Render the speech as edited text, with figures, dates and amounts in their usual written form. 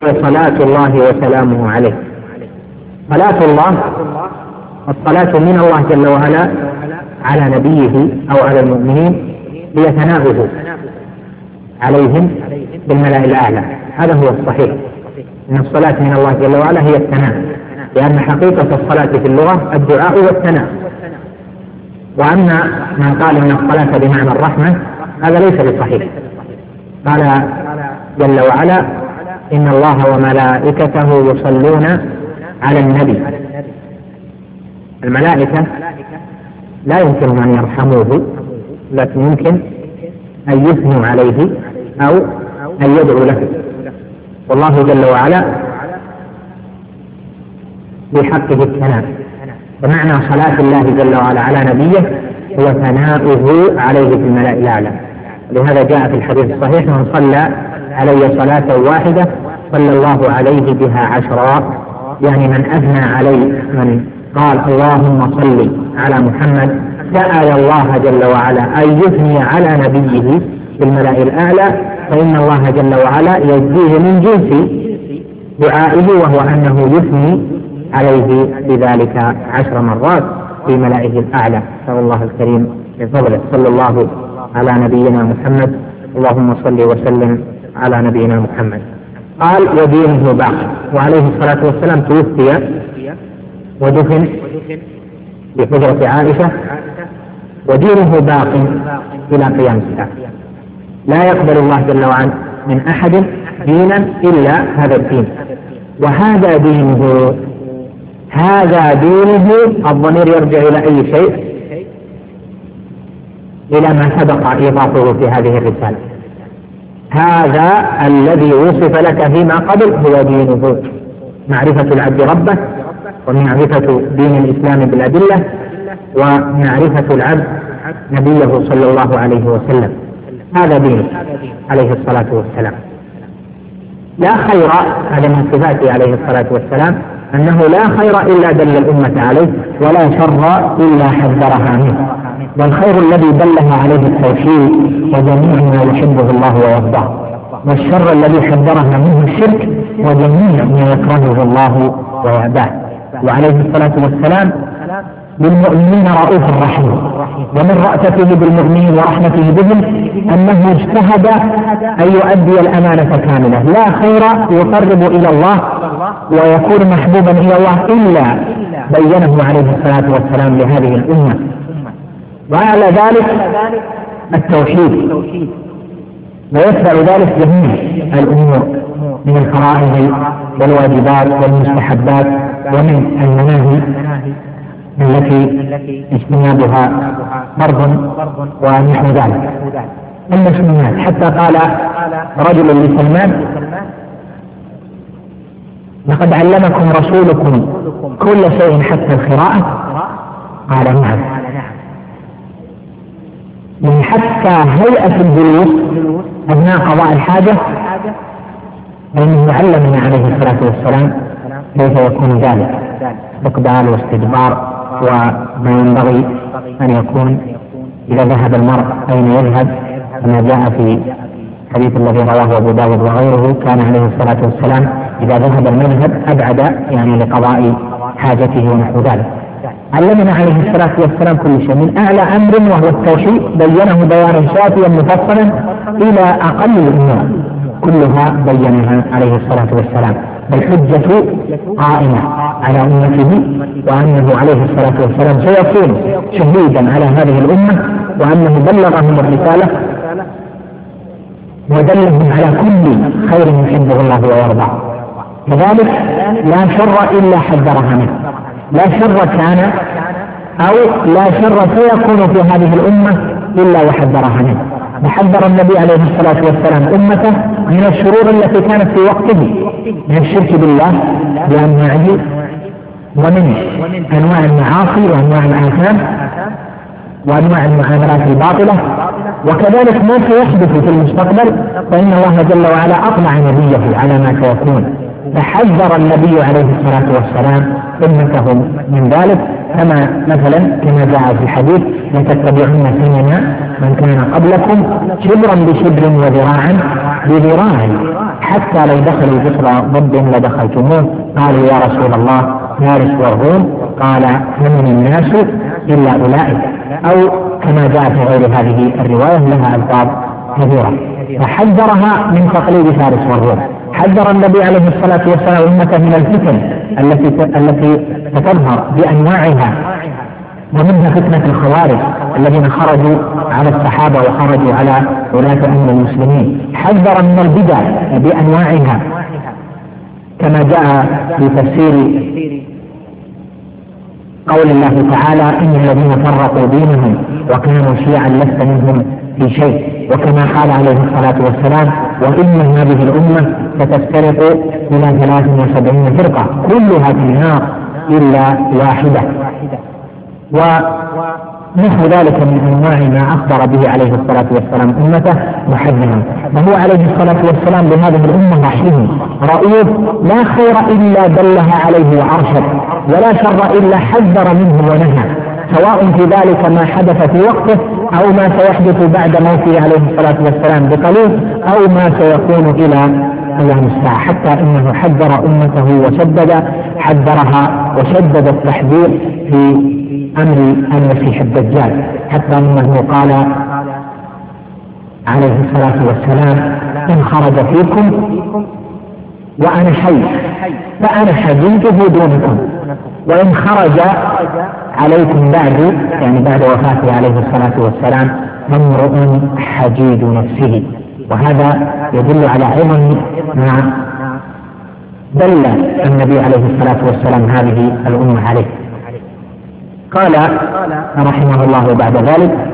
صلاة الله وسلامه عليه. صلاة الله، الصلاة من الله جل وعلا على نبيه أو على المؤمنين هي ثناؤه عليهم بالملأ الأعلى. هذا هو الصحيح، أن الصلاة من الله جل وعلا هي الثناء، لأن حقيقة الصلاة في اللغة الدعاء والثناء. وأما من قال إن الصلاة بمعنى الرحمة هذا ليس بصحيح. قال جل وعلا: إن الله وملائكته يصلون على النبي. الملائكة لا يمكن أن يرحموه، لكن يمكن أن يثنوا عليه أو أن يدعوا له. والله جل وعلا بحقه الثناء، ومعنى صلاة الله جل وعلا على نبيه هو ثناؤه عليه في الملأ الأعلى. لهذا جاء في الحديث الصحيح: من صلى علي صلاة واحدة صلى الله عليه بها 10. يعني من أثنى علي، من قال اللهم صل على محمد، سأل الله جل وعلا أن يثني على نبيه في الملأ الأعلى، فإن الله جل وعلا يجزيه من جنس دعائه، وهو أنه يثني عليه بذلك 10 مرات في ملائه الأعلى. نسأل الله الكريم بفضله. صلى الله على نبينا محمد. اللهم صل وسلم على نبينا محمد. قال: ودينه باق. وعليه الصلاة والسلام توفي ودفن في حجرة عائشة، ودينه باق إلى قيام الساعة. لا يقبل الله جل وعلا من أحد دينا إلا هذا الدين، وهذا دينه. هذا دينه، الضمير يرجع إلى أي شيء؟ إلى ما سبق إيضاحه في هذه الرسالة. هذا الذي وصف لك فيما قبل هو دينه: معرفة العبد ربه، ومعرفة دين الإسلام بالأدلة، ومعرفة العبد نبيه صلى الله عليه وسلم. هذا دينه عليه الصلاة والسلام. لا خير، هذا من صفاته عليه الصلاة والسلام، أنه لا خير إلا دل الأمة عليه، ولا شر إلا حذرها منه. والخير الذي دلها عليه التوحيد وجميع ما يحبه الله ويرضاه، والشر الذي حذرها منه الشرك وجميع ما يكرهه الله ويأباه. وعليه الصلاة والسلام بالمؤمنين رؤوف رحيم، ومن رأفته بالمؤمنين ورحمته بهم أنه اجتهد أن يؤدي الأمانة كاملة. لا خير يقرب إلى الله ويكون محبوبا إلى الله إلا بينه عليه الصلاة والسلام لهذه الأمة. وعلى ذلك التوحيد، ويتبع ذلك جميع الأمور من الفرائض والواجبات والمستحبات ومن المناهي التي اجتنابها فرض ونحو ذلك المسلمات. حتى قال رجل لسلمان: لقد علمكم رسولكم كل شيء حتى القراءة؟ قال: نعم. من حتى هيئة الجلوس أثناء قضاء الحاجة، لأنه علمنا عليه الصلاة والسلام كيف يكون ذلك: استقبال واستدبار، وما ينبغي أن يكون إذا ذهب المرء أين يذهب، كما جاء في الحديث الذي رواه أبو داود وغيره: كان عليه الصلاة والسلام إذا ذهب المذهب أبعد، يعني لقضاء حاجته ونحو ذلك. علمنا عليه الصلاة والسلام كل شيء، من أعلى أمر وهو التوحيد بينه بيانا شافيا مفصلا إلى أقل الأمور كلها بينها عليه الصلاة والسلام. الحجة قائمة على أمته، وأنه عليه الصلاة والسلام سيكون شهيدا على هذه الأمة، وأنه بلغهم الرسالة ودلهم على كل خير يحبه الله ويرضاه. كذلك لا شر إلا حذرها منه. لا شر كان أو لا شر سيكون في هذه الأمة إلا وحذرها منه. وحذر النبي عليه الصلاة والسلام أمته من الشرور التي كانت في وقته، من الشرك بالله بأنواعه، ومن أنواع المعاصي وأنواع الآثام وأنواع المعاملات الباطلة، وكذلك ما سيحدث في المستقبل، فإن الله جل وعلا أطلع نبيه على ما سيكون، فحذر النبي عليه الصلاة والسلام أمته من ذلك. كما مثلا كما جاء في الحديث: لتتبعن سنن من كان قبلكم شبرا بشبر وذراعا بذراع حتى لو دخلوا جسر ضب لدخلتموه. قالوا يا رسول الله فارس والروم؟ قال فمن الناس إلا أولئك، أو كما جاء في غير هذه الرواية لها ألفاظ كثيرة. فحذرها من تقليد فارس والروم. حذر النبي عليه الصلاة والسلام أمته من الفتن التي ستظهر بأنواعها، ومنها فتنة الخوارج الذين خرجوا على الصحابة وخرجوا على ولاة أمر المسلمين. حذر من البدع بأنواعها كما جاء في تفسير قول الله تعالى إن الذين فرقوا دينهم وكانوا شيعا لست منهم في شيء، وكما قال عليه الصلاة والسلام وإن هذه الأمة ستفترق إلى 73 فرقة كلها في النار إلا واحدة. ونحو ذلك من أنواع ما أخبر به عليه الصلاة والسلام أمته محذرا. وهو عليه الصلاة والسلام بهذه الأمة رحيم رؤوف، لا خير إلا دلها عليه وأرشد، ولا شر إلا حذر منه ونهى، سواء في ذلك ما حدث في وقته أو ما سيحدث بعد موته عليه الصلاة والسلام بقليل أو ما سيكون إلى قيام الساعة. حتى إنه حذر أمته وشدد حذرها وشدد التحذير في أمر المسيح الدجال، حتى أنه قال عليه الصلاة والسلام إن خرج فيكم وأنا حي فأنا حجيجه دونكم، وإن خرج عليكم بعد يعني بعد وفاته عليه الصلاة والسلام فامرؤ حجيج نفسه. وهذا يدل على عظم ما دل النبي عليه الصلاة والسلام هذه الأمة عليه. قال رحمه الله بعد ذلك